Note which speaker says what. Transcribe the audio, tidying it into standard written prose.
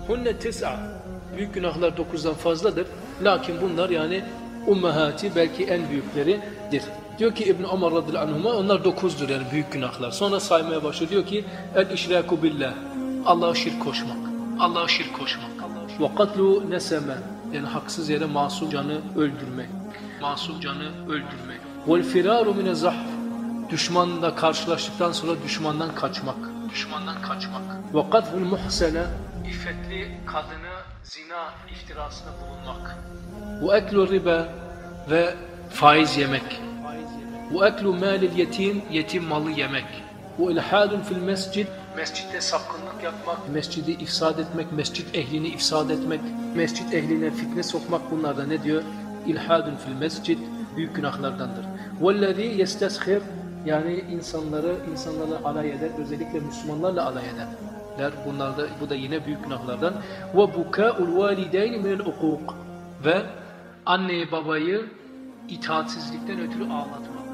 Speaker 1: Hunne tis'a. Büyük günahlar 9'dan fazladır. Lakin bunlar yani ummahati belki en büyükleridir. Diyor ki İbn Ömer radıyallahu anhuma onlar 9'dur yani büyük günahlar. Sonra saymaya başlıyor. Diyor ki el işraku billah. Allah'a şirk koşmak. Allah'a şirk koşmak. Ve katlu neseme. Yani haksız yere masum canı öldürmek. Masum canı öldürmek. Vel firaru mine zahf. Düşmanla karşılaştıktan sonra düşmandan kaçmak. Düşmandan kaçmak. Ve katful muhsene. İffetli kadını zina iftirasına bulunmak. Ve eklu riba ve faiz yemek. Ve eklu malil yetim, yetim malı yemek. Ve ilhadun fil mescid, mescitte sapkınlık yapmak, mescidi ifsad etmek, mescit ehlini ifsad etmek, mescit ehline fitne sokmak, bunlar da ne diyor? İlhadun fil mescid, büyük günahlardandır. Vellezî yesteshir, yani insanlarla alay eder, özellikle Müslümanlarla alay eder. Bu da yine büyük günahlardan. Ve bukâ'ul vâlideyn minel ukûk, ve anneyi babayı itaatsizlikten ötürü ağlatmak.